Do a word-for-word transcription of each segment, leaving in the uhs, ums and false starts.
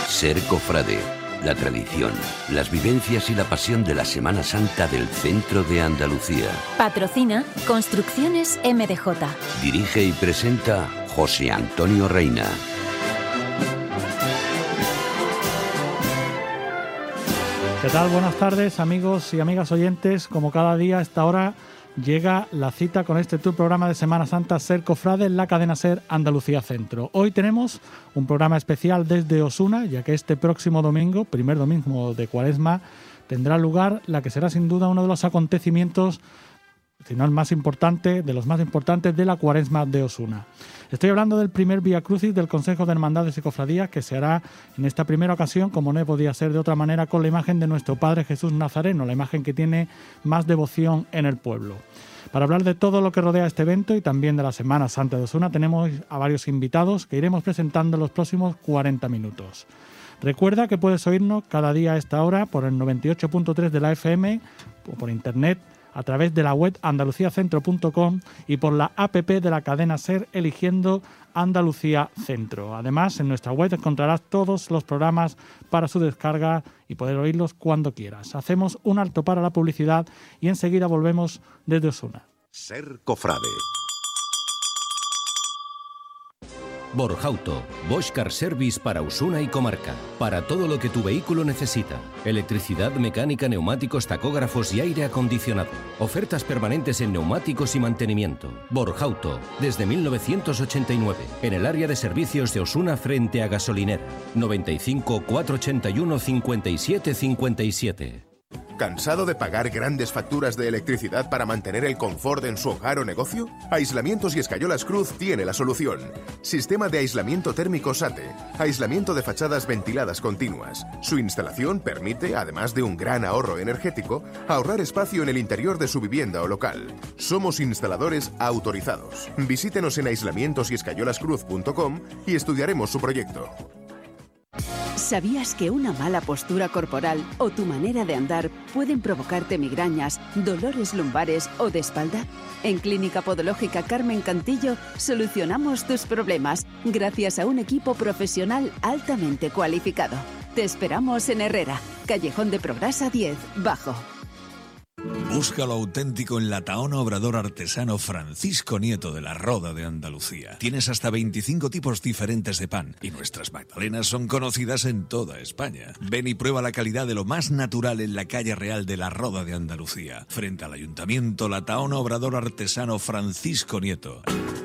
Ser cofrade, la tradición, las vivencias y la pasión de la Semana Santa del centro de Andalucía. Patrocina Construcciones M D J. Dirige y presenta José Antonio Reina. ¿Qué tal? Buenas tardes, amigos y amigas oyentes. Como cada día a esta hora llega la cita con este tu programa de Semana Santa Ser Cofrade en la cadena Ser Andalucía Centro. Hoy tenemos un programa especial desde Osuna, ya que este próximo domingo, primer domingo de Cuaresma, tendrá lugar la que será sin duda uno de los acontecimientos, si no el más importante, de los más importantes de la Cuaresma de Osuna. Estoy hablando del primer Vía Crucis del Consejo de Hermandades y Cofradías, que se hará en esta primera ocasión, como no podía ser de otra manera, con la imagen de nuestro Padre Jesús Nazareno, la imagen que tiene más devoción en el pueblo. Para hablar de todo lo que rodea este evento y también de la Semana Santa de Osuna, tenemos a varios invitados que iremos presentando en los próximos cuarenta minutos. Recuerda que puedes oírnos cada día a esta hora por el noventa y ocho punto tres de la F M o por internet, a través de la web andaluciacentro punto com y por la app de la cadena Ser eligiendo Andalucía Centro. Además, en nuestra web encontrarás todos los programas para su descarga y poder oírlos cuando quieras. Hacemos un alto para la publicidad y enseguida volvemos desde Osuna. Ser cofrade. Borjauto, Bosch Car Service para Osuna y comarca. Para todo lo que tu vehículo necesita. Electricidad, mecánica, neumáticos, tacógrafos y aire acondicionado. Ofertas permanentes en neumáticos y mantenimiento. Borjauto, desde mil novecientos ochenta y nueve. En el área de servicios de Osuna frente a Gasolinera. noventa y cinco, cuatrocientos ochenta y uno, cincuenta y siete cincuenta y siete. ¿Cansado de pagar grandes facturas de electricidad para mantener el confort en su hogar o negocio? Aislamientos y Escayolas Cruz tiene la solución. Sistema de aislamiento térmico SATE. Aislamiento de fachadas ventiladas continuas. Su instalación permite, además de un gran ahorro energético, ahorrar espacio en el interior de su vivienda o local. Somos instaladores autorizados. Visítenos en aislamientos y escayolas cruz punto com y estudiaremos su proyecto. ¿Sabías que una mala postura corporal o tu manera de andar pueden provocarte migrañas, dolores lumbares o de espalda? En Clínica Podológica Carmen Cantillo solucionamos tus problemas gracias a un equipo profesional altamente cualificado. Te esperamos en Herrera, Callejón de Prograsa diez, Bajo. Busca lo auténtico en la Tahona Obrador Artesano Francisco Nieto de la Roda de Andalucía. Tienes hasta veinticinco tipos diferentes de pan y nuestras magdalenas son conocidas en toda España. Ven y prueba la calidad de lo más natural en la calle real de la Roda de Andalucía. Frente al Ayuntamiento, la Tahona Obrador Artesano Francisco Nieto.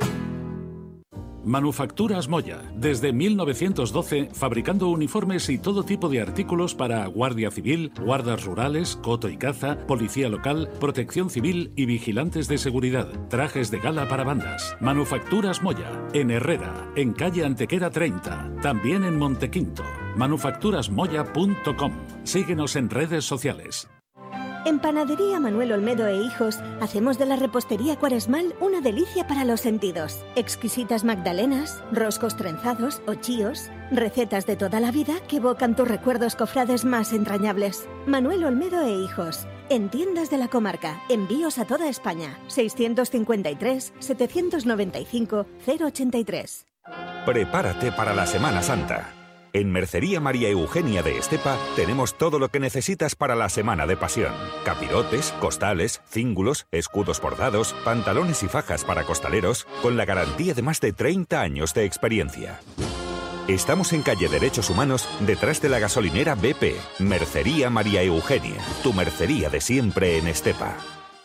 Manufacturas Moya, desde mil novecientos doce, fabricando uniformes y todo tipo de artículos para Guardia Civil, guardas rurales, coto y caza, policía local, protección civil y vigilantes de seguridad. Trajes de gala para bandas. Manufacturas Moya, en Herrera, en calle Antequera treinta, también en Montequinto. manufacturas moya punto com. Síguenos en redes sociales. En Panadería Manuel Olmedo e Hijos hacemos de la repostería cuaresmal una delicia para los sentidos. Exquisitas magdalenas, roscos trenzados, ochíos, recetas de toda la vida que evocan tus recuerdos cofrades más entrañables. Manuel Olmedo e Hijos, en tiendas de la comarca, envíos a toda España. seiscientos cincuenta y tres, setecientos noventa y cinco, cero ochenta y tres. Prepárate para la Semana Santa. En Mercería María Eugenia de Estepa tenemos todo lo que necesitas para la Semana de Pasión. Capirotes, costales, cíngulos, escudos bordados, pantalones y fajas para costaleros, con la garantía de más de treinta años de experiencia. Estamos en calle Derechos Humanos, detrás de la gasolinera B P. Mercería María Eugenia, tu mercería de siempre en Estepa.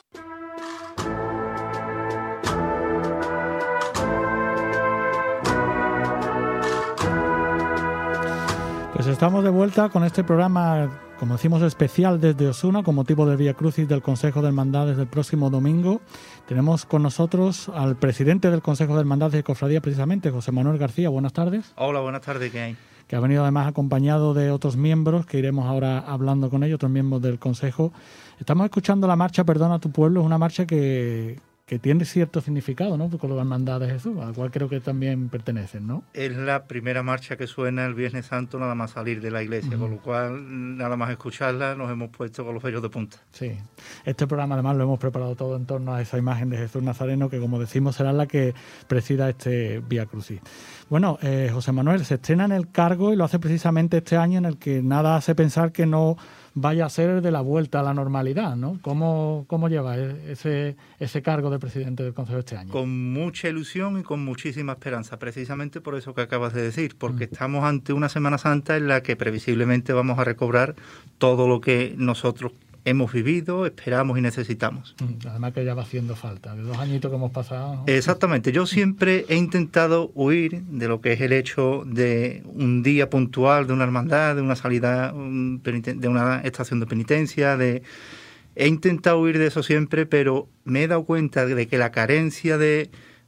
Pues estamos de vuelta con este programa, como decimos, especial desde Osuna, con motivo del Vía Crucis del Consejo de Hermandades del próximo domingo. Tenemos con nosotros al presidente del Consejo de Hermandades y Cofradía, precisamente, José Manuel García. Buenas tardes. Hola, buenas tardes, ¿qué hay? Que ha venido además acompañado de otros miembros, que iremos ahora hablando con ellos, otros miembros del Consejo. Estamos escuchando la marcha Perdona a tu pueblo, es una marcha que... que tiene cierto significado, ¿no? Con la Hermandad de Jesús, al cual creo que también pertenecen, ¿no? Es la primera marcha que suena el Viernes Santo nada más salir de la iglesia, uh-huh. Con lo cual, nada más escucharla, nos hemos puesto con los vellos de punta. Sí. Este programa, además, lo hemos preparado todo en torno a esa imagen de Jesús Nazareno, que, como decimos, será la que presida este Vía Crucis. Bueno, eh, José Manuel, se estrena en el cargo y lo hace precisamente este año en el que nada hace pensar que no vaya a ser de la vuelta a la normalidad, ¿no? ¿Cómo, cómo lleva ese, ese cargo de presidente del Consejo este año? Con mucha ilusión y con muchísima esperanza, precisamente por eso que acabas de decir, porque mm. estamos ante una Semana Santa en la que previsiblemente vamos a recobrar todo lo que nosotros hemos vivido, esperamos y necesitamos. Además que ya va haciendo falta, de dos añitos que hemos pasado, ¿no? Exactamente, yo siempre he intentado huir de lo que es el hecho de un día puntual, de una hermandad, de una salida, de una estación de penitencia, de... he intentado huir de eso siempre, pero me he dado cuenta de que la carencia de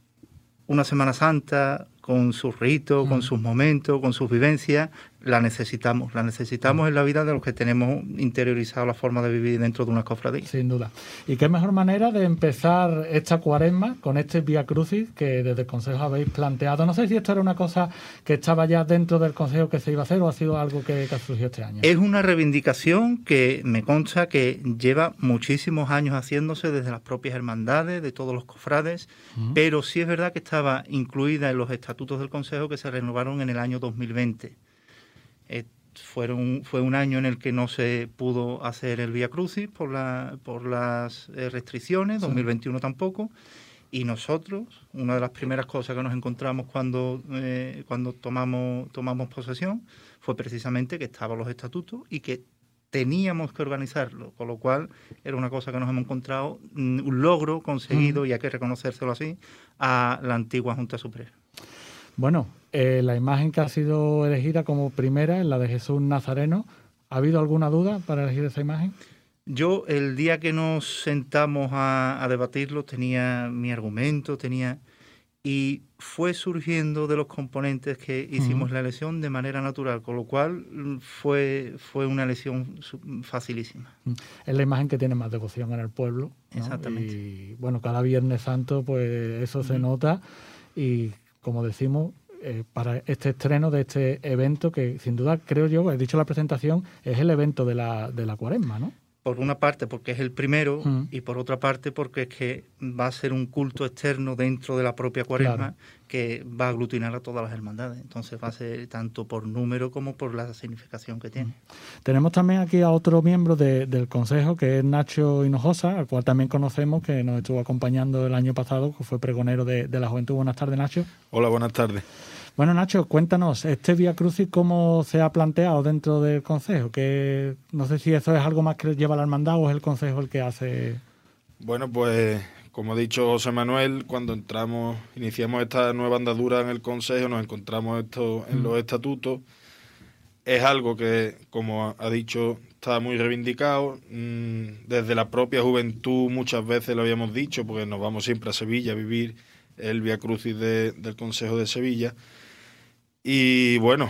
una Semana Santa, con sus ritos, mm. con sus momentos, con sus vivencias, la necesitamos. La necesitamos mm. en la vida de los que tenemos interiorizado la forma de vivir dentro de una cofradía. Sin duda. ¿Y qué mejor manera de empezar esta cuaresma con este Vía Crucis que desde el Consejo habéis planteado? No sé si esto era una cosa que estaba ya dentro del Consejo que se iba a hacer o ha sido algo que, que surgió este año. Es una reivindicación que me consta que lleva muchísimos años haciéndose desde las propias hermandades, de todos los cofrades, mm. pero sí es verdad que estaba incluida en los estatutos del Consejo que se renovaron en el año dos mil veinte. Eh, fueron, fue un año en el que no se pudo hacer el Vía Crucis por, la, por las eh, restricciones, sí. dos mil veintiuno tampoco, y nosotros, una de las primeras cosas que nos encontramos cuando, eh, cuando tomamos, tomamos posesión fue precisamente que estaban los estatutos y que teníamos que organizarlo, con lo cual era una cosa que nos hemos encontrado, un logro conseguido, mm. y hay que reconocérselo así, a la antigua Junta Superior. Bueno, eh, la imagen que ha sido elegida como primera es la de Jesús Nazareno. ¿Ha habido alguna duda para elegir esa imagen? Yo, el día que nos sentamos a, a debatirlo, tenía mi argumento, tenía y fue surgiendo de los componentes que hicimos uh-huh. la elección de manera natural, con lo cual fue, fue una elección facilísima. Es la imagen que tiene más devoción en el pueblo, ¿no? Exactamente. Y bueno, cada Viernes Santo, pues eso uh-huh. se nota y, como decimos, eh, para este estreno de este evento que, sin duda, creo yo, he dicho en la presentación, es el evento de la, de la Cuaresma, ¿no? Por una parte porque es el primero mm. y por otra parte porque es que va a ser un culto externo dentro de la propia Cuaresma, claro, que va a aglutinar a todas las hermandades. Entonces va a ser tanto por número como por la significación que tiene. Mm. Tenemos también aquí a otro miembro de, del Consejo, que es Nacho Hinojosa, al cual también conocemos, que nos estuvo acompañando el año pasado, que fue pregonero de, de la Juventud. Buenas tardes, Nacho. Hola, buenas tardes. Bueno, Nacho, cuéntanos, este Vía Crucis, ¿cómo se ha planteado dentro del Consejo? Que no sé si eso es algo más que lleva la hermandad o es el Consejo el que hace... Bueno, pues como ha dicho José Manuel, cuando entramos, iniciamos esta nueva andadura en el Consejo, nos encontramos esto en mm. los estatutos. Es algo que, como ha dicho, está muy reivindicado. Desde la propia juventud muchas veces lo habíamos dicho, porque nos vamos siempre a Sevilla a vivir el Vía Crucis de, del Consejo de Sevilla. Y bueno,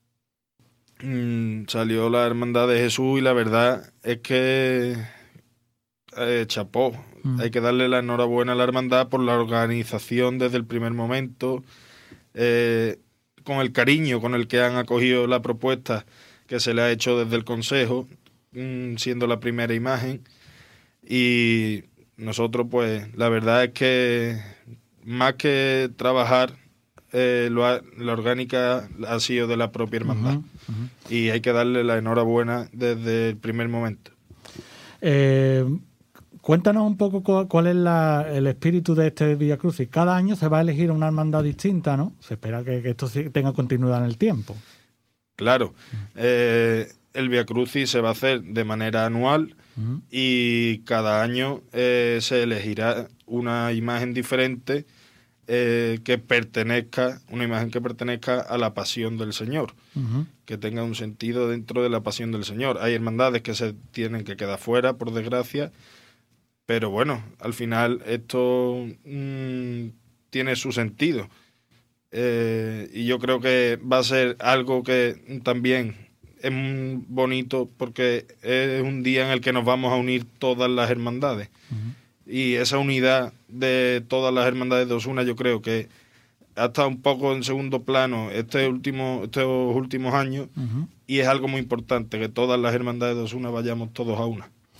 mmm, salió la Hermandad de Jesús y la verdad es que eh, chapó. Mm. Hay que darle la enhorabuena a la Hermandad por la organización desde el primer momento, eh, con el cariño con el que han acogido la propuesta que se le ha hecho desde el Consejo, mmm, siendo la primera imagen. Y nosotros, pues, la verdad es que más que trabajar, Eh, lo ha, la orgánica ha sido de la propia hermandad. Uh-huh, uh-huh. Y hay que darle la enhorabuena desde el primer momento. Eh, cuéntanos un poco cuál, cuál es la, el espíritu de este Vía Crucis. Cada año se va a elegir una hermandad distinta, ¿no? Se espera que, que esto tenga continuidad en el tiempo. Claro. Eh, el Vía Crucis se va a hacer de manera anual uh-huh. y cada año eh, se elegirá una imagen diferente Eh, que pertenezca, una imagen que pertenezca a la pasión del Señor, uh-huh. que tenga un sentido dentro de la pasión del Señor. Hay hermandades que se tienen que quedar fuera, por desgracia, pero bueno, al final esto mmm, tiene su sentido. Eh, y yo creo que va a ser algo que también es muy bonito porque es un día en el que nos vamos a unir todas las hermandades. Uh-huh. Y esa unidad de todas las hermandades de Osuna yo creo que ha estado un poco en segundo plano este último, estos últimos años uh-huh. y es algo muy importante que todas las hermandades de Osuna vayamos todos a una.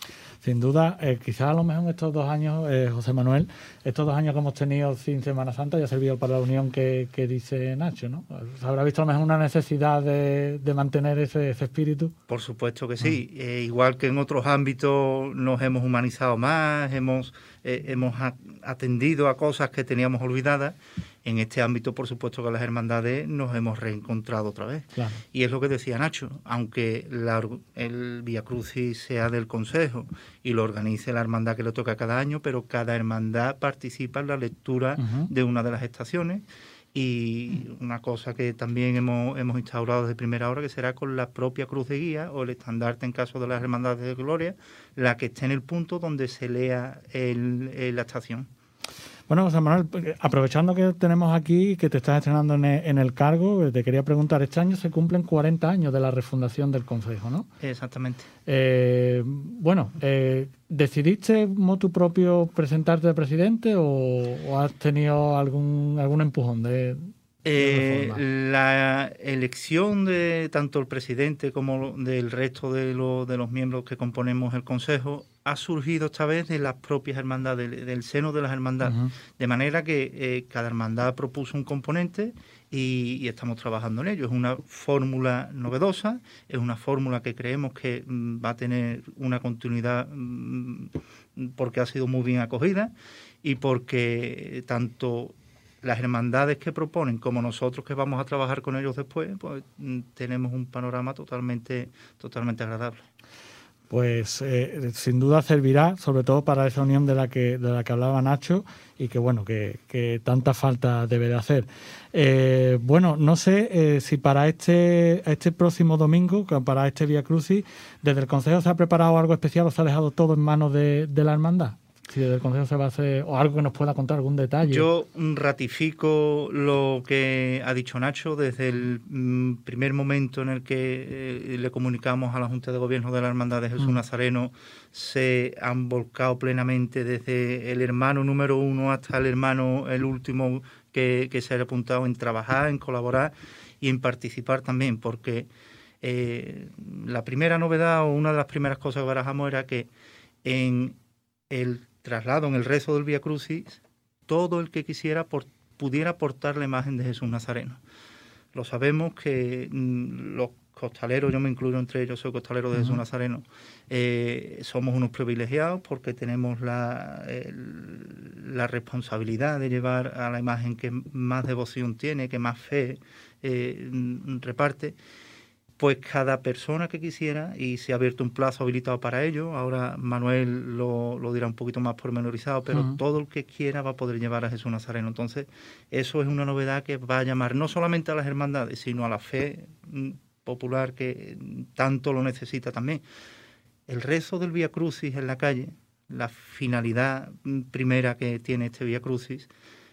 Sin duda, eh, quizás a lo mejor estos dos años, eh, José Manuel, estos dos años que hemos tenido sin Semana Santa ya ha servido para la unión que, que dice Nacho, ¿no? ¿Se habrá visto a lo mejor una necesidad de, de mantener ese, ese espíritu? Por supuesto que sí. Mm. Eh, igual que en otros ámbitos nos hemos humanizado más, hemos, eh, hemos atendido a cosas que teníamos olvidadas. En este ámbito, por supuesto que las hermandades nos hemos reencontrado otra vez. Claro. Y es lo que decía Nacho, aunque la, el Vía Crucis sea del Consejo y lo organice la hermandad que le toca cada año, pero cada hermandad participa en la lectura uh-huh. de una de las estaciones. Y una cosa que también hemos, hemos instaurado desde primera hora, que será con la propia cruz de guía o el estandarte en caso de las hermandades de gloria, la que esté en el punto donde se lea el, el, la estación. Bueno, José Manuel, aprovechando que tenemos aquí, que te estás estrenando en el, en el cargo, te quería preguntar, este año se cumplen cuarenta años de la refundación del Consejo, ¿no? Exactamente. Eh, bueno, eh, ¿decidiste motu propio presentarte de presidente o, o has tenido algún algún empujón de, de eh, la elección de tanto el presidente como del resto de, lo, de los miembros que componemos el Consejo ha surgido esta vez de las propias hermandades, del, del seno de las hermandades, uh-huh. de manera que eh, cada hermandad propuso un componente y, y estamos trabajando en ello. Es una fórmula novedosa, es una fórmula que creemos que mm, va a tener una continuidad mm, porque ha sido muy bien acogida y porque tanto las hermandades que proponen como nosotros que vamos a trabajar con ellos después, pues mm, tenemos un panorama totalmente, totalmente agradable. Pues eh, sin duda servirá, sobre todo para esa unión de la que de la que hablaba Nacho y que bueno que, que tanta falta debe de hacer. Eh, bueno, no sé eh, si para este este próximo domingo, para este Vía Crucis, desde el Consejo se ha preparado algo especial o se ha dejado todo en manos de, de la hermandad. Si desde el Consejo se va a hacer, o algo que nos pueda contar, algún detalle. Yo ratifico lo que ha dicho Nacho desde el mm, primer momento en el que eh, le comunicamos a la Junta de Gobierno de la Hermandad de Jesús mm. Nazareno, se han volcado plenamente desde el hermano número uno hasta el hermano, el último que, que se ha apuntado en trabajar, en colaborar y en participar también, porque eh, la primera novedad o una de las primeras cosas que barajamos era que en el traslado, en el rezo del Vía Crucis, todo el que quisiera por, pudiera portar la imagen de Jesús Nazareno. Lo sabemos que mmm, los costaleros, yo me incluyo entre ellos, soy costalero de uh-huh. Jesús Nazareno, eh, somos unos privilegiados porque tenemos la, el, la responsabilidad de llevar a la imagen que más devoción tiene, que más fe eh, reparte. Pues cada persona que quisiera, y se ha abierto un plazo habilitado para ello, ahora Manuel lo, lo dirá un poquito más pormenorizado, pero uh-huh. todo el que quiera va a poder llevar a Jesús Nazareno. Entonces, eso es una novedad que va a llamar no solamente a las hermandades, sino a la fe popular que tanto lo necesita también. El rezo del Vía Crucis en la calle, la finalidad primera que tiene este Vía Crucis,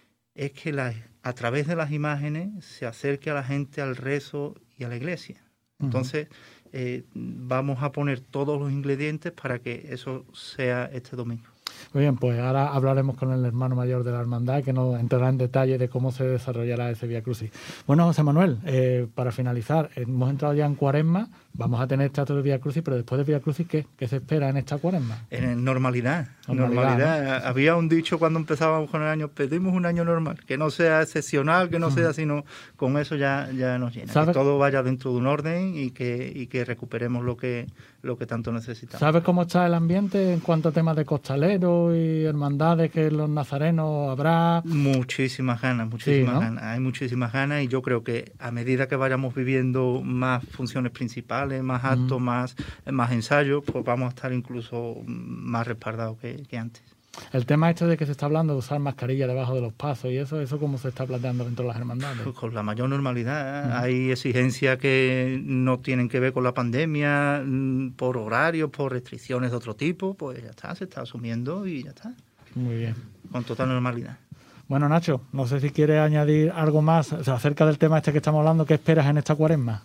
es que la, a través de las imágenes se acerque a la gente al rezo y a la iglesia. Entonces, eh, vamos a poner todos los ingredientes para que eso sea este domingo. Muy bien, pues ahora hablaremos con el hermano mayor de la hermandad que nos entrará en detalle de cómo se desarrollará ese Vía Crucis. Bueno, José Manuel, eh, para finalizar, hemos entrado ya en Cuaresma, vamos a tener teatro de Vía Crucis, pero después de Vía Crucis, ¿qué? ¿Qué se espera en esta Cuaresma? En normalidad. Normalidad. normalidad. ¿No? Había un dicho cuando empezábamos con el año, pedimos un año normal, que no sea excepcional, que no uh-huh. sea, sino con eso ya, ya nos llena. Que todo vaya dentro de un orden y que, y que recuperemos lo que, lo que tanto necesitamos. ¿Sabes cómo está el ambiente en cuanto a temas de costaleros y hermandades que los nazarenos habrá? Muchísimas ganas, muchísimas sí, ¿no? ganas. Hay muchísimas ganas y yo creo que a medida que vayamos viviendo más funciones principales, más actos, mm. más, más ensayos, pues vamos a estar incluso más respaldados que, que antes. El tema este de que se está hablando de usar mascarilla debajo de los pasos y eso, ¿eso cómo se está planteando dentro de las hermandades? Pues con la mayor normalidad. Uh-huh. Hay exigencias que no tienen que ver con la pandemia, por horarios, por restricciones de otro tipo, pues ya está, se está asumiendo y ya está. Muy bien. Con total normalidad. Bueno, Nacho, no sé si quieres añadir algo más o sea, acerca del tema este que estamos hablando. ¿Qué esperas en esta Cuaresma?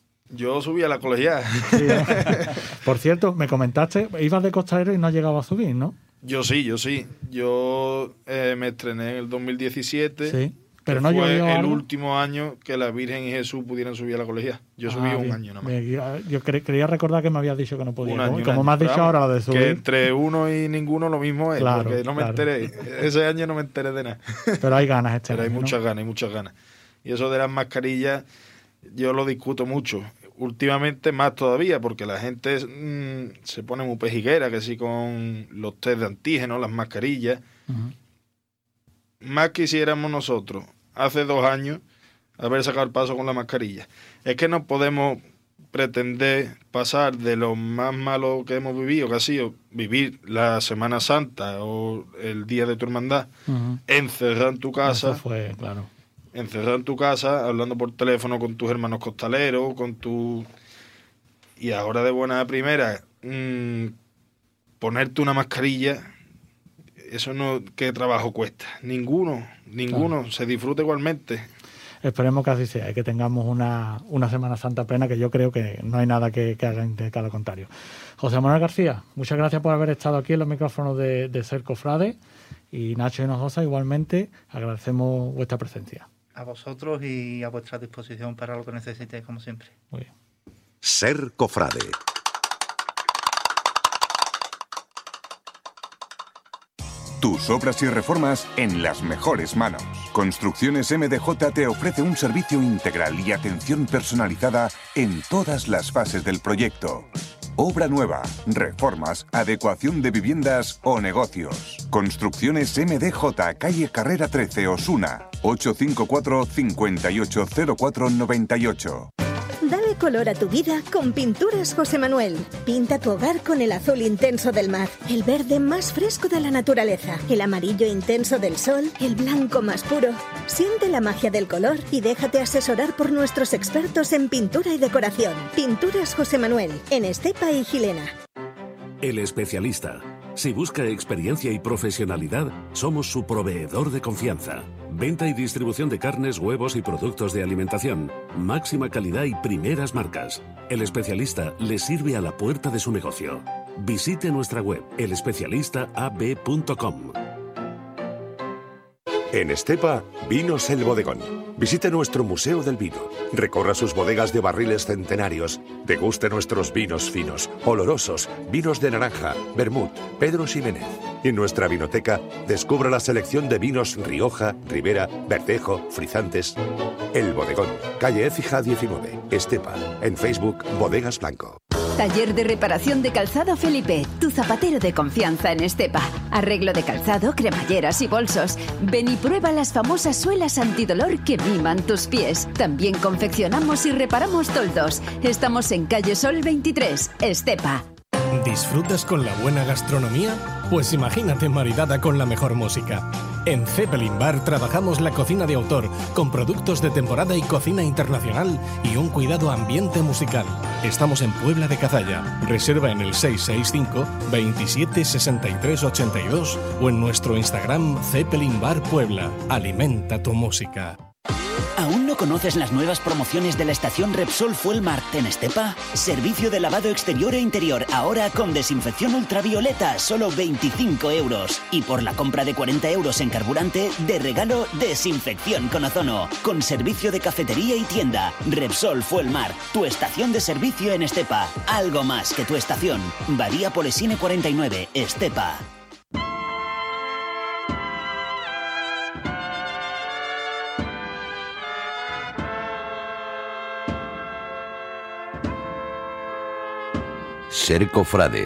Yo subí a la colegial. Sí, ¿eh? Por cierto, me comentaste, ibas de costalero y no has llegado a subir, ¿no? Yo sí, yo sí. Yo eh, me estrené en el dos mil diecisiete. Sí. Pero no fue llovió el algo. último año que la Virgen y Jesús pudieran subir a la colegiata. Yo subí Ah, un bien. año nada más. Me- Yo cre- quería recordar que me habías dicho que no podía. Un Como, año, un como año. me has dicho Pero ahora vamos, lo de subir. que entre uno y ninguno lo mismo es, Claro, porque no me claro. enteré. Ese año no me enteré de nada. Pero hay ganas este Pero hay año, ¿no? muchas ganas, hay muchas ganas. Y eso de las mascarillas, yo lo discuto mucho. Últimamente más todavía, porque la gente mmm, se pone muy pejiguera, que sí, con los test de antígenos, las mascarillas. Ujú. Más quisiéramos nosotros, hace dos años, haber sacado el paso con la mascarilla. Es que no podemos pretender pasar de lo más malo que hemos vivido, que ha sido vivir la Semana Santa o el Día de tu Hermandad, Ujú. encerrado en tu casa, Eso fue, claro. encerrado en tu casa, hablando por teléfono con tus hermanos costaleros, con tu... Y ahora de buena primera, mmm, ponerte una mascarilla, eso no... ¿Qué trabajo cuesta? Ninguno, ninguno, Claro. se disfruta igualmente. Esperemos que así sea y que tengamos una, una Semana Santa plena, que yo creo que no hay nada que, que haga indicar lo contrario. José Manuel García, muchas gracias por haber estado aquí en los micrófonos de, de Ser Cofrade, y Nacho Hinojosa, igualmente agradecemos vuestra presencia. A vosotros y a vuestra disposición para lo que necesitéis, como siempre. Muy bien. Ser Cofrade. Tus obras y reformas en las mejores manos. Construcciones M D J te ofrece un servicio integral y atención personalizada en todas las fases del proyecto. Obra nueva, reformas, adecuación de viviendas o negocios. Construcciones M D J, calle Carrera trece, Osuna, ocho cinco cuatro, cinco ocho cero cuatro nueve ocho. Dale color a tu vida con Pinturas José Manuel. Pinta tu hogar con el azul intenso del mar, el verde más fresco de la naturaleza, el amarillo intenso del sol, el blanco más puro. Siente la magia del color y déjate asesorar por nuestros expertos en pintura y decoración. Pinturas José Manuel, en Estepa y Gilena. El Especialista. Si busca experiencia y profesionalidad, somos su proveedor de confianza. Venta y distribución de carnes, huevos y productos de alimentación. Máxima calidad y primeras marcas. El Especialista le sirve a la puerta de su negocio. Visite nuestra web, el especialista a b punto com. En Estepa, Vinos El Bodegón. Visite nuestro Museo del Vino. Recorra sus bodegas de barriles centenarios. Deguste nuestros vinos finos, olorosos, vinos de naranja, vermut, Pedro Ximénez. Y en nuestra vinoteca, descubra la selección de vinos Rioja, Ribera, Verdejo, Frizantes. El Bodegón, calle Écija diecinueve, Estepa. En Facebook, Bodegas Blanco. Taller de reparación de calzado Felipe, tu zapatero de confianza en Estepa. Arreglo de calzado, cremalleras y bolsos. Ven y prueba las famosas suelas antidolor que miman tus pies. También confeccionamos y reparamos toldos. Estamos en calle Sol veintitrés, Estepa. ¿Disfrutas con la buena gastronomía? Pues imagínate maridada con la mejor música. En Zeppelin Bar trabajamos la cocina de autor, con productos de temporada y cocina internacional y un cuidado ambiente musical. Estamos en Puebla de Cazalla. Reserva en el seis seis cinco, veintisiete, sesenta y tres, ochenta y dos o en nuestro Instagram Zeppelin Bar Puebla. Alimenta tu música. ¿Aún no conoces las nuevas promociones de la estación Repsol Fuelmart en Estepa? Servicio de lavado exterior e interior, ahora con desinfección ultravioleta, solo veinticinco euros. Y por la compra de cuarenta euros en carburante, de regalo, desinfección con ozono. Con servicio de cafetería y tienda. Repsol Fuelmart, tu estación de servicio en Estepa. Algo más que tu estación. Badía Polesine cuarenta y nueve, Estepa. Ser Cofrade.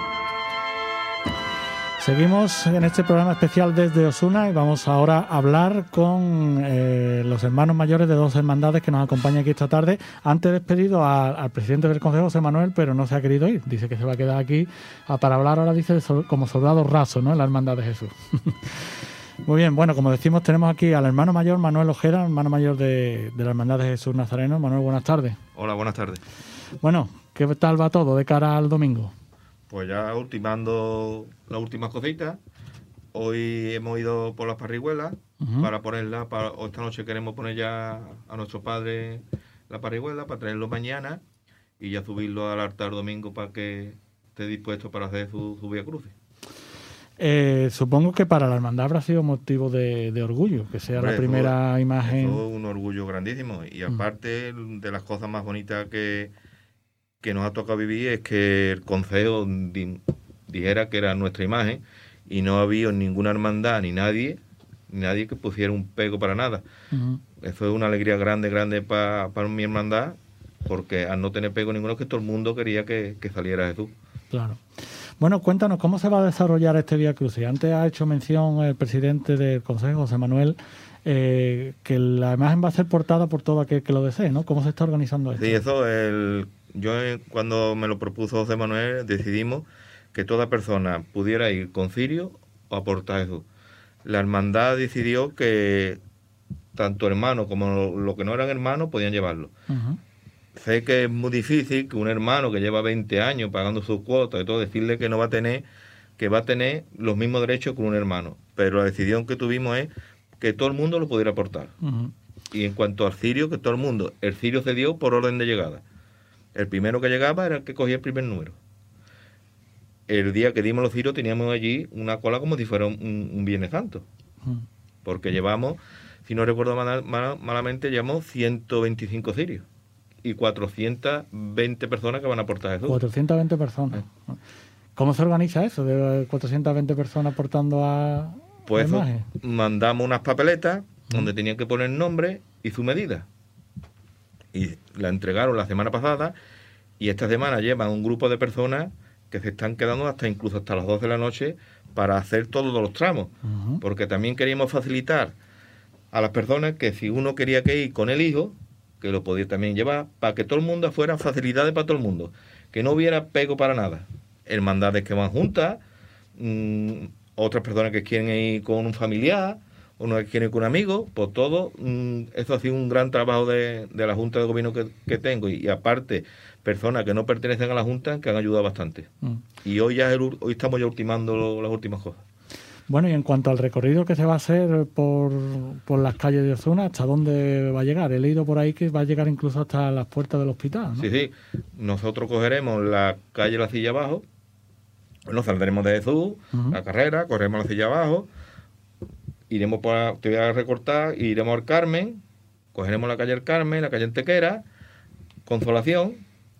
Seguimos en este programa especial desde Osuna y vamos ahora a hablar con eh, los hermanos mayores de dos hermandades que nos acompañan aquí esta tarde. Antes he despedido a, al presidente del Consejo, José Manuel, pero no se ha querido ir. Dice que se va a quedar aquí a, para hablar ahora, dice, so, como soldado raso, ¿no?, en la Hermandad de Jesús. Muy bien, bueno, como decimos, tenemos aquí al hermano mayor Manuel Ojeda, hermano mayor de, de la Hermandad de Jesús Nazareno. Manuel, buenas tardes. Hola, buenas tardes. Bueno, ¿qué tal va todo de cara al domingo? Pues ya ultimando las últimas cositas. Hoy hemos ido por las parrihuelas uh-huh. para ponerla, para, esta noche queremos poner ya a nuestro padre la parrihuela para traerlo mañana y ya subirlo al altar domingo para que esté dispuesto para hacer su, su Vía Crucis. Eh, supongo que para la hermandad habrá sido motivo de, de orgullo, que sea Hombre, la primera eso, imagen. Eso es un orgullo grandísimo. Y aparte, mm. de las cosas más bonitas que, que nos ha tocado vivir es que el concejo di, dijera que era nuestra imagen y no había ninguna hermandad ni nadie, ni nadie que pusiera un pego para nada. Uh-huh. Eso es una alegría grande, grande para pa mi hermandad, porque al no tener pego ninguno, es que todo el mundo quería que, que saliera Jesús. Claro. Bueno, cuéntanos, ¿cómo se va a desarrollar este Vía Crucis? Antes ha hecho mención el presidente del Consejo, José Manuel, eh, que la imagen va a ser portada por todo aquel que lo desee, ¿no? ¿Cómo se está organizando esto? Sí, eso, el, yo cuando me lo propuso José Manuel, decidimos que toda persona pudiera ir con cirio o aportar eso. La hermandad decidió que tanto hermanos como los lo que no eran hermanos podían llevarlo. Uh-huh. Sé que es muy difícil que un hermano que lleva veinte años pagando sus cuotas y todo, decirle que no va a tener, que va a tener los mismos derechos que un hermano. Pero la decisión que tuvimos es que todo el mundo lo pudiera aportar. Uh-huh. Y en cuanto al cirio, que todo el mundo, el cirio se dio por orden de llegada. El primero que llegaba era el que cogía el primer número. El día que dimos los cirios teníamos allí una cola como si fuera un, un Viernes Santo. Uh-huh. Porque llevamos, si no recuerdo mal, mal, malamente, llevamos ciento veinticinco cirios. Y cuatrocientas veinte personas que van a aportar Jesús. cuatrocientas veinte personas. ¿Eh? ¿Cómo se organiza eso de cuatrocientas veinte personas aportando a Pues la imagen? Mandamos unas papeletas ¿Mm? donde tenían que poner nombre y su medida. Y la entregaron la semana pasada y esta semana llevan un grupo de personas que se están quedando hasta incluso hasta las doce de la noche para hacer todos los tramos. Uh-huh. Porque también queríamos facilitar a las personas que si uno quería que ir con el hijo, que lo podía también llevar, para que todo el mundo fuera facilidades para todo el mundo, que no hubiera pego para nada. Hermandades que van juntas, mmm, otras personas que quieren ir con un familiar, uno que quiere ir con un amigo, pues todo, mmm, eso ha sido un gran trabajo de, de la Junta de Gobierno que, que tengo, y, y aparte, personas que no pertenecen a la Junta que han ayudado bastante. Mm. Y hoy ya el, hoy estamos ya ultimando lo, las últimas cosas. Bueno, y en cuanto al recorrido que se va a hacer por, por las calles de Osuna, ¿hasta dónde va a llegar? He leído por ahí que va a llegar incluso hasta las puertas del hospital, ¿no? Sí, sí. Nosotros cogeremos la calle La Silla Abajo, nos saldremos de Jesús, uh-huh. la carrera, corremos La Silla Abajo, iremos por, te voy a recortar, iremos al Carmen, cogeremos la calle El Carmen, la calle Antequera, Consolación,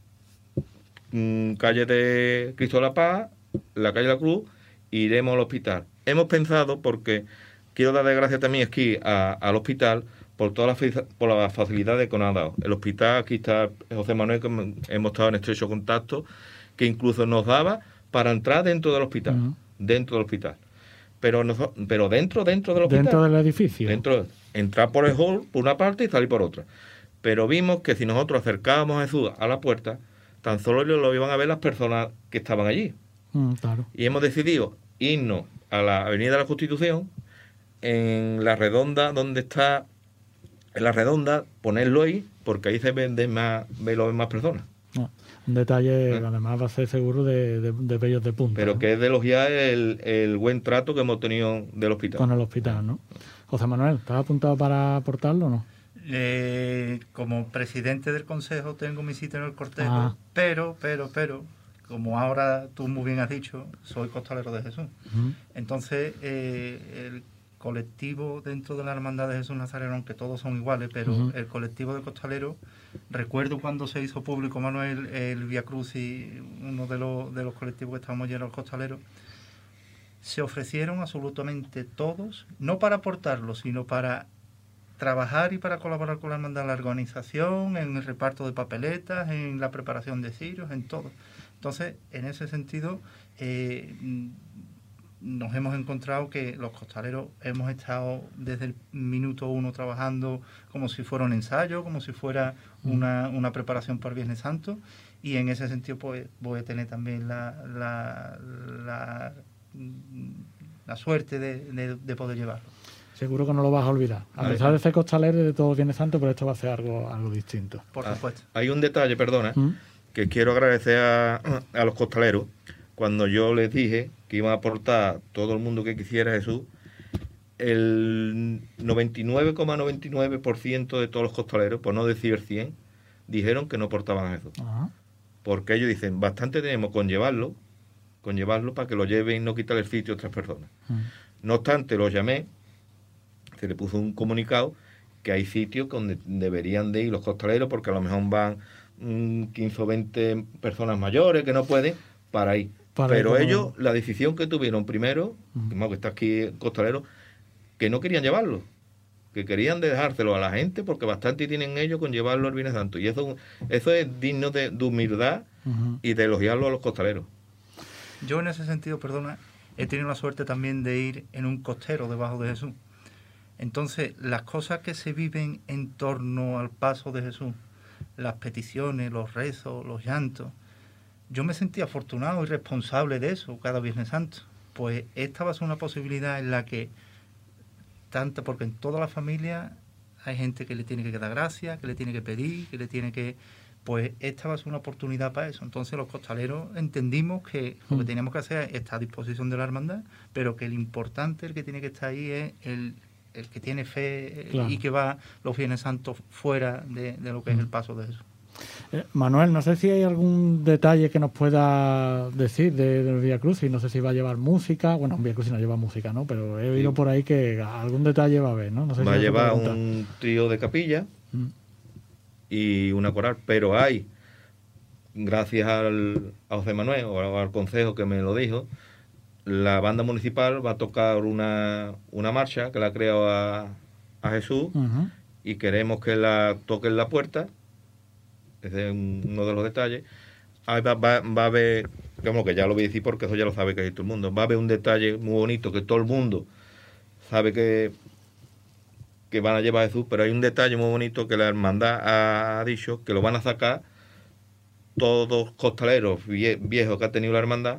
mmm, calle de Cristo de la Paz, la calle La Cruz, e iremos al hospital. Hemos pensado, porque quiero darle gracias también aquí a, al hospital por todas las, por las facilidades que nos han dado. El hospital, aquí está José Manuel, que hemos estado en estrecho contacto, que incluso nos daba para entrar dentro del hospital, uh-huh. dentro del hospital. Pero, no, pero dentro, dentro del hospital. Dentro del edificio. Dentro, entrar por el hall por una parte y salir por otra. Pero vimos que si nosotros acercábamos a Jesús a la puerta, tan solo lo iban a ver las personas que estaban allí. Uh, claro. Y hemos decidido irnos a la Avenida de la Constitución, en la redonda donde está, en la redonda, ponerlo ahí, porque ahí se venden más, lo ven más personas. No, un detalle, ¿Eh? además va a ser seguro de, de, de vellos de punta. Pero ¿no? que es de elogiar el, el buen trato que hemos tenido del hospital. Con el hospital, ¿no? José Manuel, ¿estás apuntado para aportarlo o no? Eh, como presidente del consejo tengo mi sitio en el cortejo, ah. pero, pero, pero... como ahora tú muy bien has dicho, soy costalero de Jesús. Uh-huh. Entonces, eh, el colectivo dentro de la Hermandad de Jesús Nazareno, aunque todos son iguales, pero uh-huh. el colectivo de costaleros, recuerdo cuando se hizo público, Manuel, el Vía Crucis, uno de los, de los colectivos que estábamos llenos de costaleros, se ofrecieron absolutamente todos, no para aportarlo, sino para trabajar y para colaborar con la Hermandad en la organización, en el reparto de papeletas, en la preparación de cirios, en todo. Entonces, en ese sentido, eh, nos hemos encontrado que los costaleros hemos estado desde el minuto uno trabajando como si fuera un ensayo, como si fuera una, una preparación para el Viernes Santo, y en ese sentido pues voy a tener también la, la, la, la suerte de, de, de poder llevarlo. Seguro que no lo vas a olvidar. A pesar de ser costalero y de todo el Viernes Santo, pero esto va a ser algo, algo distinto. Por supuesto. Ah, hay un detalle, perdona, ¿Mm? que quiero agradecer a, a los costaleros. Cuando yo les dije que iban a aportar todo el mundo que quisiera a Jesús, el noventa y nueve coma noventa y nueve por ciento de todos los costaleros, por no decir el cien por ciento, dijeron que no aportaban a Jesús. Ajá. Porque ellos dicen, bastante tenemos con llevarlo, con llevarlo para que lo lleven y no quitarle el sitio a otras personas. Mm. No obstante, lo llamé, se le puso un comunicado que hay sitios donde deberían de ir los costaleros porque a lo mejor van mmm, quince o veinte personas mayores que no pueden para ir. Para Pero ir ellos, la decisión que tuvieron primero, uh-huh. que está aquí el costalero, que no querían llevarlo, que querían dejárselo a la gente porque bastante tienen ellos con llevarlo al Viernes Santo. Y eso, eso es digno de, de humildad uh-huh. y de elogiarlo a los costaleros. Yo en ese sentido, perdona, he tenido la suerte también de ir en un costero debajo de Jesús. Entonces, las cosas que se viven en torno al paso de Jesús, las peticiones, los rezos, los llantos, yo me sentí afortunado y responsable de eso cada Viernes Santo. Pues esta va a ser una posibilidad en la que, tanto porque en toda la familia hay gente que le tiene que dar gracias, que le tiene que pedir, que le tiene que... Pues esta va a ser una oportunidad para eso. Entonces los costaleros entendimos que lo que teníamos que hacer está a disposición de la hermandad, pero que el importante, el que tiene que estar ahí es el... el que tiene fe claro. y que va los Viernes Santos fuera de, de lo que es el paso de Jesús. Eh, Manuel, no sé si hay algún detalle que nos pueda decir de, del Vía Crucis, no sé si va a llevar música, bueno, un Vía Crucis no lleva música, ¿no? Pero he oído sí. por ahí que algún detalle va a haber, ¿no? no sé va si a llevar un trío de capilla mm. y una coral, pero hay, gracias al, a José Manuel o al consejo que me lo dijo, la banda municipal va a tocar una, una marcha que la ha creado a, a Jesús uh-huh. y queremos que la toque en la puerta. Ese es uno de los detalles. Ahí va, va, va a haber, digamos que ya lo voy a decir porque eso ya lo sabe casi todo el mundo, va a haber un detalle muy bonito que todo el mundo sabe que, que van a llevar a Jesús, pero hay un detalle muy bonito que la hermandad ha, ha dicho que lo van a sacar todos costaleros vie, viejos que ha tenido la hermandad,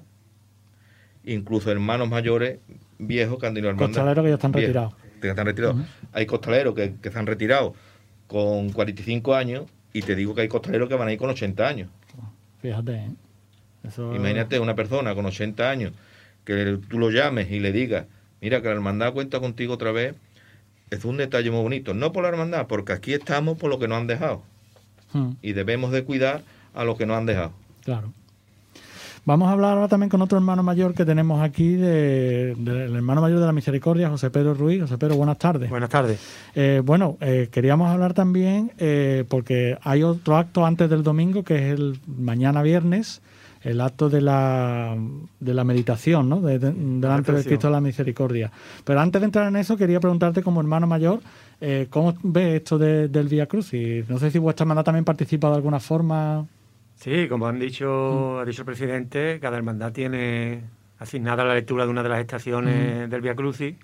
incluso hermanos mayores viejos que han tenido la hermandad. Costaleros que ya están viejos, retirados. Que están retirados. Uh-huh. Hay costaleros que, que se han retirado con cuarenta y cinco años y te digo que hay costaleros que van a ir con ochenta años. Fíjate, ¿eh? Eso... Imagínate una persona con ochenta años que tú lo llames y le digas, mira que la hermandad cuenta contigo otra vez. Es un detalle muy bonito. No por la hermandad, porque aquí estamos por lo que nos han dejado. Uh-huh. Y debemos de cuidar a lo que nos han dejado. Claro. Vamos a hablar ahora también con otro hermano mayor que tenemos aquí, de, de, del hermano mayor de la Misericordia, José Pedro Ruiz. José Pedro, buenas tardes. Buenas tardes. Eh, bueno, eh, queríamos hablar también, eh, porque hay otro acto antes del domingo, que es el mañana viernes, el acto de la, de la meditación, ¿no? De, de, delante del Cristo de la Misericordia. Pero antes de entrar en eso, quería preguntarte como hermano mayor, eh, ¿cómo ves esto de, del Vía Crucis? No sé si vuestra hermandad también participa de alguna forma... Sí, como han dicho, mm. ha dicho el presidente, cada hermandad tiene asignada la lectura de una de las estaciones mm. del Vía Crucis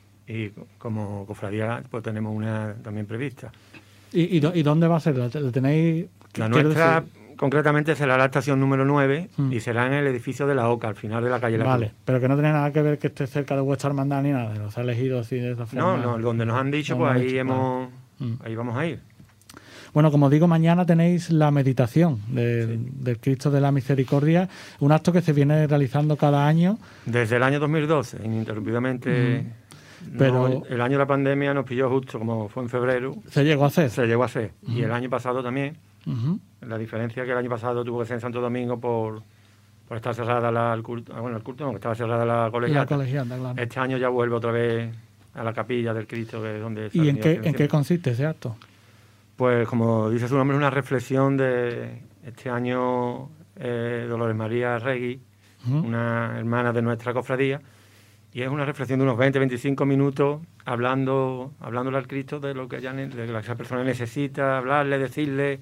y como cofradía pues tenemos una también prevista. ¿Y, y, y dónde va a ser? ¿La tenéis? La nuestra decir? concretamente será la estación número nueve mm. y será en el edificio de la Oca, al final de la calle La Vale, Cruz. pero que no tiene nada que ver que esté cerca de vuestra hermandad ni nada, nos ha elegido así de esa forma. No, no, donde nos han dicho, pues ahí, hemos, mm. ahí vamos a ir. Bueno, como digo, mañana tenéis la meditación de, sí. del Cristo de la Misericordia, un acto que se viene realizando cada año. Desde el año dos mil doce, ininterrumpidamente. Mm. Pero no, el año de la pandemia nos pilló justo, como fue en febrero. ¿Se llegó a hacer? Se llegó a hacer. Uh-huh. Y el año pasado también. Uh-huh. La diferencia es que el año pasado tuvo que ser en Santo Domingo por, por estar cerrada la, el culto. Bueno, el culto no, que estaba cerrada la colegiata. La colegiata, claro. Este año ya vuelve otra vez a la capilla del Cristo, que es donde... ¿Y en qué, en qué consiste ese acto? Pues como dice su nombre, es una reflexión de este año eh, Dolores María Regui, uh-huh. una hermana de nuestra cofradía, y es una reflexión de unos veinte a veinticinco minutos hablando hablándole al Cristo de lo que, ella, de lo que esa persona necesita, hablarle, decirle,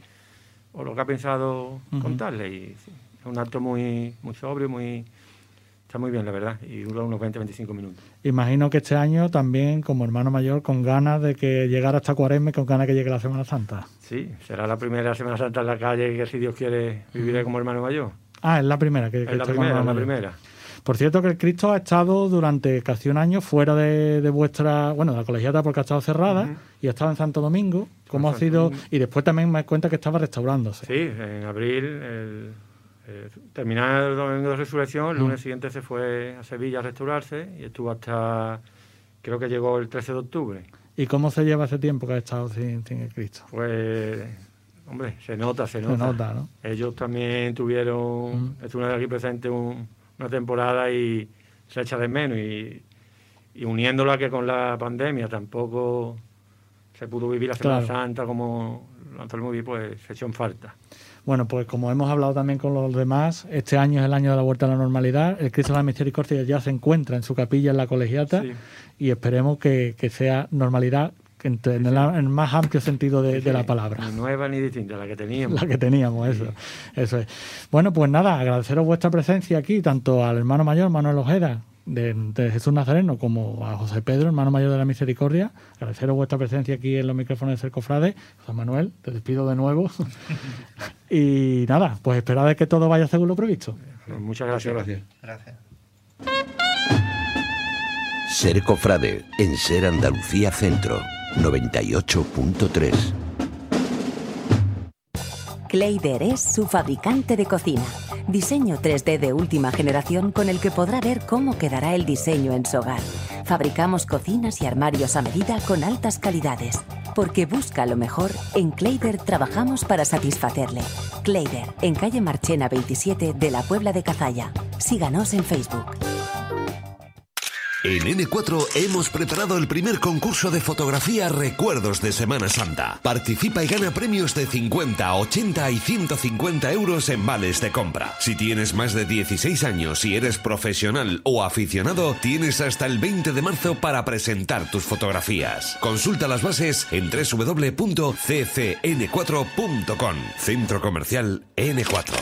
o lo que ha pensado uh-huh. contarle. Y sí, es un acto muy, muy sobrio, muy... Está muy bien, la verdad, y dura unos veinte a veinticinco minutos. Imagino que este año también, como hermano mayor, con ganas de que llegara hasta Cuaresma, con ganas de que llegue la Semana Santa. Sí, será la primera Semana Santa en la calle que, si Dios quiere, viviré como hermano mayor. Ah, es la primera. Que, es que la primera, es la primera. Por cierto, que el Cristo ha estado durante casi un año fuera de, de vuestra... Bueno, de la colegiata, porque ha estado cerrada, uh-huh. y ha estado en Santo Domingo. ¿Cómo ha sido? Y después también me das cuenta que estaba restaurándose. Sí, en abril... El... Eh, terminar el domingo de resurrección, el lunes mm. siguiente se fue a Sevilla a restaurarse y estuvo hasta, creo que llegó el trece de octubre. ¿Y cómo se lleva ese tiempo que ha estado sin, sin el Cristo? Pues, hombre, se nota, se nota. Se nota, ¿no? Ellos también tuvieron, mm. estuvo aquí presente un, una temporada y se echa de menos. Y, y uniéndolo a que con la pandemia tampoco se pudo vivir la Semana Claro. Santa como lanzó el movie, pues se echó en falta. Bueno, pues como hemos hablado también con los demás, este año es el año de la vuelta a la normalidad. El Cristo de la Misericordia ya se encuentra en su capilla en la Colegiata, Sí. y esperemos que, que sea normalidad en, en el, en el más amplio sentido de, de la palabra. Ni nueva ni distinta, la que teníamos. La que teníamos, eso. Eso es. Bueno, pues nada, agradeceros vuestra presencia aquí, tanto al hermano mayor, Manuel Ojeda, de, de Jesús Nazareno, como a José Pedro, hermano mayor de la Misericordia. Agradeceros vuestra presencia aquí en los micrófonos de Ser Cofrade. José Manuel, te despido de nuevo. Y nada, pues esperad que todo vaya según lo previsto. Muchas gracias. gracias. Gracias. Ser Cofrade en Ser Andalucía Centro, noventa y ocho punto tres. Clayder es su fabricante de cocina. Diseño tres D de última generación con el que podrá ver cómo quedará el diseño en su hogar. Fabricamos cocinas y armarios a medida con altas calidades. Porque busca lo mejor, en Clayder trabajamos para satisfacerle. Clayder, en calle Marchena veintisiete de la Puebla de Cazalla. Síganos en Facebook. En ene cuatro hemos preparado el primer concurso de fotografía Recuerdos de Semana Santa. Participa y gana premios de cincuenta, ochenta y ciento cincuenta euros en vales de compra. Si tienes más de dieciséis años y eres profesional o aficionado, tienes hasta el veinte de marzo para presentar tus fotografías. Consulta las bases en doble u doble u doble u punto c c n cuatro punto com. Centro Comercial ene cuatro.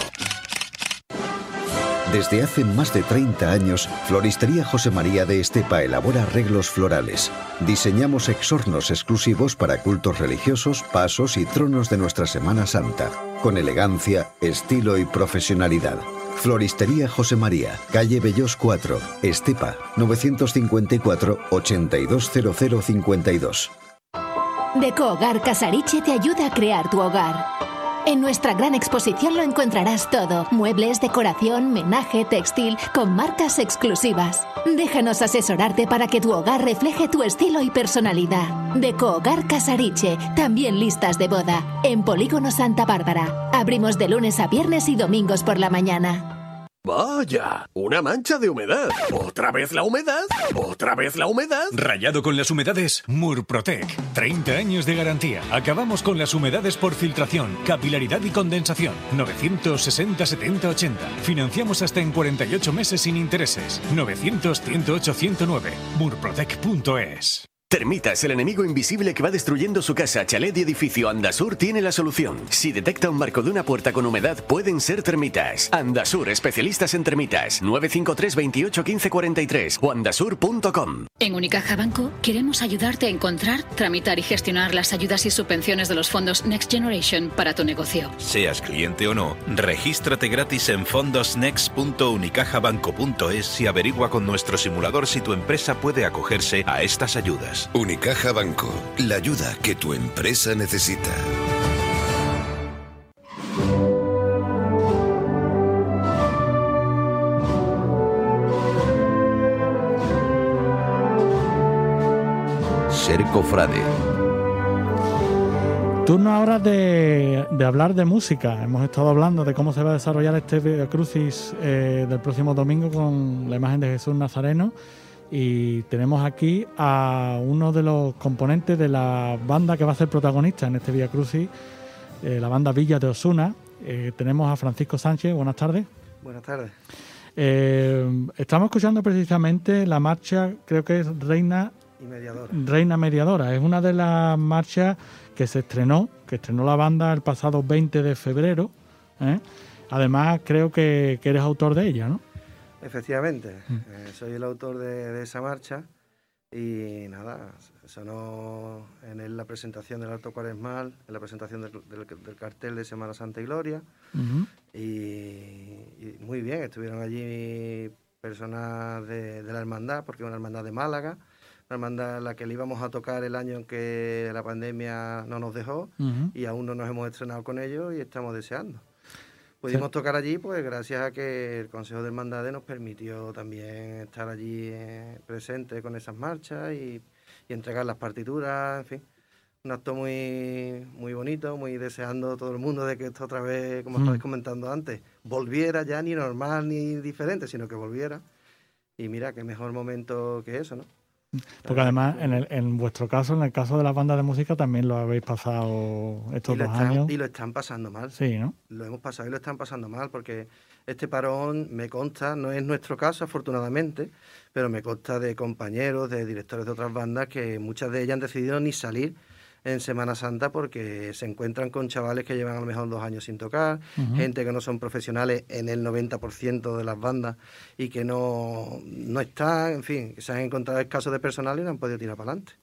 Desde hace más de treinta años, Floristería José María de Estepa elabora arreglos florales. Diseñamos exornos exclusivos para cultos religiosos, pasos y tronos de nuestra Semana Santa, con elegancia, estilo y profesionalidad. Floristería José María, calle Bellós cuatro, Estepa, novecientos cincuenta y cuatro, ochenta y dos cero cero cincuenta y dos. Deco Hogar Casariche te ayuda a crear tu hogar. En nuestra gran exposición lo encontrarás todo: muebles, decoración, menaje, textil, con marcas exclusivas. Déjanos asesorarte para que tu hogar refleje tu estilo y personalidad. Deco Hogar Casariche, también listas de boda, en Polígono Santa Bárbara. Abrimos de lunes a viernes y domingos por la mañana. Vaya, una mancha de humedad. ¿Otra vez la humedad? ¿Otra vez la humedad? ¿Rayado con las humedades? Murprotec. treinta años de garantía. Acabamos con las humedades por filtración, capilaridad y condensación. novecientos sesenta setenta ochenta. Financiamos hasta en cuarenta y ocho meses sin intereses. novecientos ciento ocho ciento nueve. murprotec punto es. Termitas, el enemigo invisible que va destruyendo su casa, chalet y edificio. Andasur tiene la solución. Si detecta un marco de una puerta con humedad, pueden ser termitas. Andasur, especialistas en termitas. nueve cinco tres, veintiocho, quince, cuarenta y tres o andasur punto com. En Unicaja Banco queremos ayudarte a encontrar, tramitar y gestionar las ayudas y subvenciones de los fondos Next Generation para tu negocio. Seas cliente o no, regístrate gratis en fondosnext punto unicajabanco punto es y averigua con nuestro simulador si tu empresa puede acogerse a estas ayudas. Unicaja Banco, la ayuda que tu empresa necesita. Ser Cofrade. Turno ahora de, de hablar de música. Hemos estado hablando de cómo se va a desarrollar este Via Crucis eh, del próximo domingo con la imagen de Jesús Nazareno. Y tenemos aquí a uno de los componentes de la banda que va a ser protagonista en este Via Crucis, eh, la banda Villa de Osuna. Eh, tenemos a Francisco Sánchez. Buenas tardes. Buenas tardes. Eh, estamos escuchando precisamente la marcha, creo que es Reina y Mediadora. Reina Mediadora. Es una de las marchas que se estrenó, que estrenó la banda el pasado veinte de febrero. ¿eh? Además, creo que, que eres autor de ella, ¿no? Efectivamente, mm. eh, soy el autor de, de esa marcha y nada, sonó en la presentación del Alto Cuaresmal, en la presentación del, del, del cartel de Semana Santa y Gloria uh-huh. y, y muy bien, estuvieron allí personas de, de la hermandad, porque es una hermandad de Málaga, una hermandad a la que le íbamos a tocar el año en que la pandemia no nos dejó uh-huh. y aún no nos hemos estrenado con ellos y estamos deseando. Pudimos sí. tocar allí, pues gracias a que el Consejo de Hermandades nos permitió también estar allí eh, presente con esas marchas y, y entregar las partituras, en fin. un acto muy, muy bonito, muy deseando todo el mundo de que esto otra vez, como Mm. estabais comentando antes, volviera ya ni normal ni diferente, sino que volviera. Y mira, qué mejor momento que eso, ¿no? Porque además, en, el, en vuestro caso, en el caso de las bandas de música, también lo habéis pasado estos Y lo, dos están, años. y lo están pasando mal. Sí, ¿no? Lo hemos pasado y lo están pasando mal, porque este parón, me consta, no es nuestro caso, afortunadamente, pero me consta de compañeros, de directores de otras bandas, que muchas de ellas han decidido ni salir en Semana Santa porque se encuentran con chavales que llevan a lo mejor dos años sin tocar, Ujú. gente que no son profesionales en el noventa por ciento de las bandas y que no, no están, en fin, que se han encontrado escasos de personal y no han podido tirar para adelante.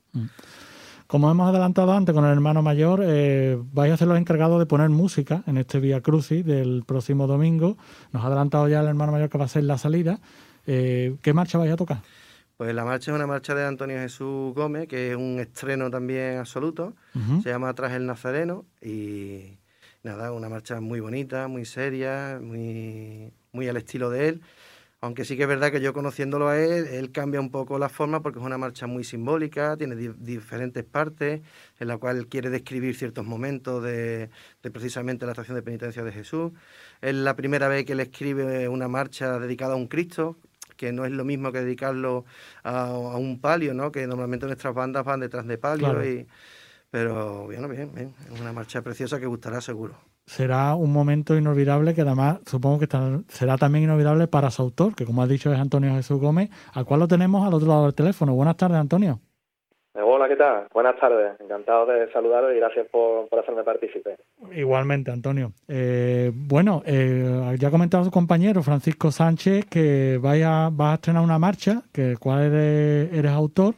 Como hemos adelantado antes con el hermano mayor, eh, vais a ser los encargados de poner música en este Vía Crucis del próximo domingo. Nos ha adelantado ya el hermano mayor que va a ser la salida. Eh, ¿Qué marcha vais a tocar? Pues la marcha es una marcha de Antonio Jesús Gómez, que es un estreno también absoluto. Ujú. Se llama Tras el Nazareno y nada, una marcha muy bonita, muy seria, muy, muy al estilo de él. Aunque sí que es verdad que yo conociéndolo a él, él cambia un poco la forma porque es una marcha muy simbólica, tiene di- diferentes partes en la cual quiere describir ciertos momentos de, de precisamente la estación de penitencia de Jesús. Es la primera vez que él escribe una marcha dedicada a un Cristo, que no es lo mismo que dedicarlo a, a un palio, ¿no? Que normalmente nuestras bandas van detrás de palio. Claro. Y, pero bueno, bien, bien, es una marcha preciosa que gustará seguro. Será un momento inolvidable que además supongo que ta- será también inolvidable para su autor, que como has dicho es Antonio Jesús Gómez, al cual lo tenemos al otro lado del teléfono. Buenas tardes, Antonio. Hola, ¿qué tal? Buenas tardes. Encantado de saludaros y gracias por, por hacerme partícipe. Igualmente, Antonio. Eh, bueno, eh, ya ha comentado su compañero Francisco Sánchez que vaya, vas a estrenar una marcha, que cual eres, eres autor.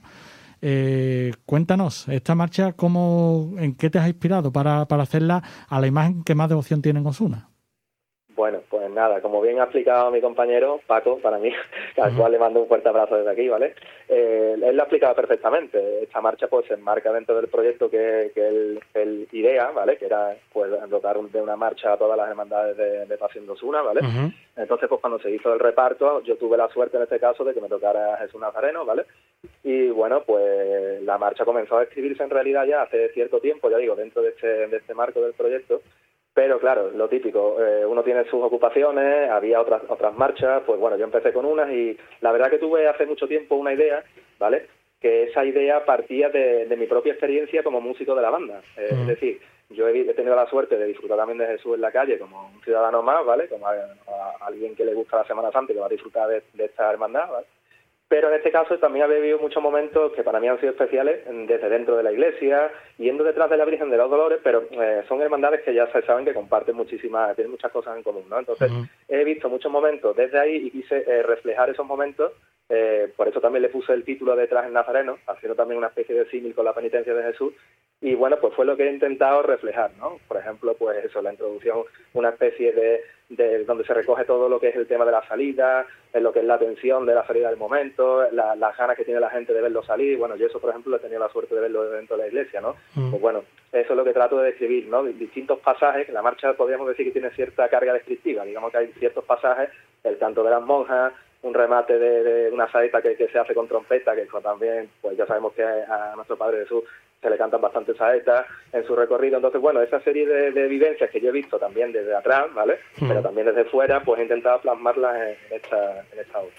Eh, cuéntanos, esta marcha, ¿cómo, ¿en qué te has inspirado para, para hacerla a la imagen que más devoción tiene en Osuna? Bueno, pues nada, como bien ha explicado mi compañero Paco, para mí, al cual le mando un fuerte abrazo desde aquí, ¿vale? Eh, él lo ha explicado perfectamente. Esta marcha pues se enmarca dentro del proyecto que, que él, él idea, ¿vale? Que era pues dotar de una marcha a todas las hermandades de, de Pasión de Osuna, ¿vale? Ujú. Entonces, pues cuando se hizo el reparto, yo tuve la suerte en este caso de que me tocara Jesús Nazareno, ¿vale? Y bueno, pues la marcha comenzó a escribirse en realidad ya hace cierto tiempo, ya digo, dentro de este, de este marco del proyecto. Pero claro, lo típico, eh, uno tiene sus ocupaciones, había otras otras marchas, pues bueno, yo empecé con unas y la verdad que tuve hace mucho tiempo una idea, ¿vale? Que esa idea partía de, de mi propia experiencia como músico de la banda. Eh, Mm. Es decir, yo he, he tenido la suerte de disfrutar también de Jesús en la calle como un ciudadano más, ¿vale? Como a, a alguien que le gusta la Semana Santa y que va a disfrutar de, de esta hermandad, ¿vale? Pero en este caso también había vivido muchos momentos que para mí han sido especiales desde dentro de la iglesia, yendo detrás de la Virgen de los Dolores, pero eh, son hermandades que ya se saben que comparten muchísimas, tienen muchas cosas en común, ¿no? Entonces he visto muchos momentos desde ahí y quise eh, reflejar esos momentos, eh, por eso también le puse el título detrás en Nazareno, haciendo también una especie de símil con la penitencia de Jesús. Y bueno, pues fue lo que he intentado reflejar, ¿no? Por ejemplo, pues eso, la introducción, una especie de, de donde se recoge todo lo que es el tema de la salida, en lo que es la tensión de la salida del momento, la, las ganas que tiene la gente de verlo salir. Bueno, yo eso, por ejemplo, he tenido la suerte de verlo dentro de la iglesia, ¿no? Mm. Pues bueno, eso es lo que trato de describir, ¿no? Distintos pasajes, la marcha podríamos decir que tiene cierta carga descriptiva, digamos que hay ciertos pasajes, el canto de las monjas, un remate de, de una saeta que, que se hace con trompeta, que eso también, pues ya sabemos que a nuestro Padre Jesús se le cantan bastante saetas en su recorrido. Entonces, bueno, esa serie de, de vivencias que yo he visto también desde atrás, ¿vale? Mm. Pero también desde fuera, pues he intentado plasmarlas en esta, en esta obra.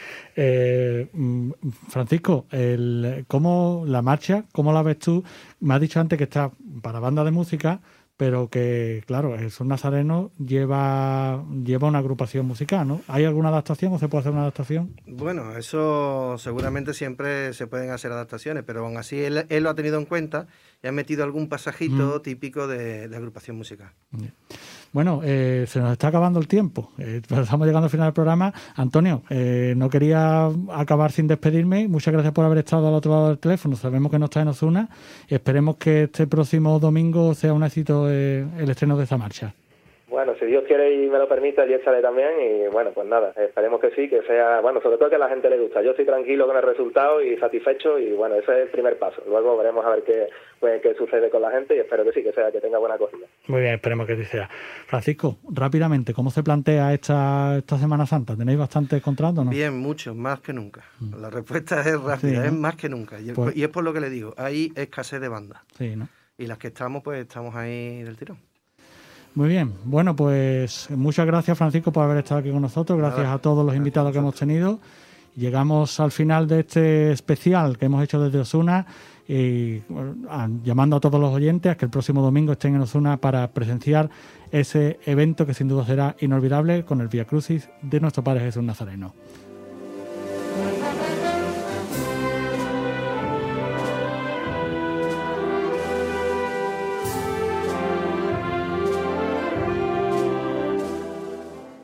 Eh, mm, Francisco, el, ¿cómo la marcha, cómo la ves tú? Me has dicho antes que está para banda de música, pero que, claro, Jesús Nazareno lleva, lleva una agrupación musical, ¿no? ¿Hay alguna adaptación o se puede hacer una adaptación? Bueno, eso seguramente siempre se pueden hacer adaptaciones, pero aún así él, él lo ha tenido en cuenta y ha metido algún pasajito Mm. típico de, de agrupación musical. Bueno, eh, se nos está acabando el tiempo. Eh, pero estamos llegando al final del programa. Antonio, eh, no quería acabar sin despedirme. Muchas gracias por haber estado al otro lado del teléfono. Sabemos que no está en Osuna. Esperemos que este próximo domingo sea un éxito eh, el estreno de esta marcha. Bueno, si Dios quiere y me lo permite, allí estaré también y bueno, pues nada, esperemos que sí, que sea, bueno, sobre todo que a la gente le gusta. Yo estoy tranquilo con el resultado y satisfecho y bueno, ese es el primer paso. Luego veremos a ver qué, pues, qué sucede con la gente y espero que sí, que sea, que tenga buena acogida. Muy bien, esperemos que así sea. Francisco, rápidamente, ¿cómo se plantea esta, esta Semana Santa? ¿Tenéis bastante contrato o no? Bien, mucho, más que nunca. La respuesta es rápida, sí, ¿no? Es más que nunca. Y, pues, y es por lo que le digo, hay escasez de bandas. Sí, ¿no? Y las que estamos, pues estamos ahí del tirón. Muy bien, bueno, pues muchas gracias, Francisco, por haber estado aquí con nosotros, gracias Nada, a todos los invitados que hemos tenido. Llegamos al final de este especial que hemos hecho desde Osuna y bueno, llamando a todos los oyentes a que el próximo domingo estén en Osuna para presenciar ese evento que sin duda será inolvidable con el Vía Crucis de nuestro Padre Jesús Nazareno.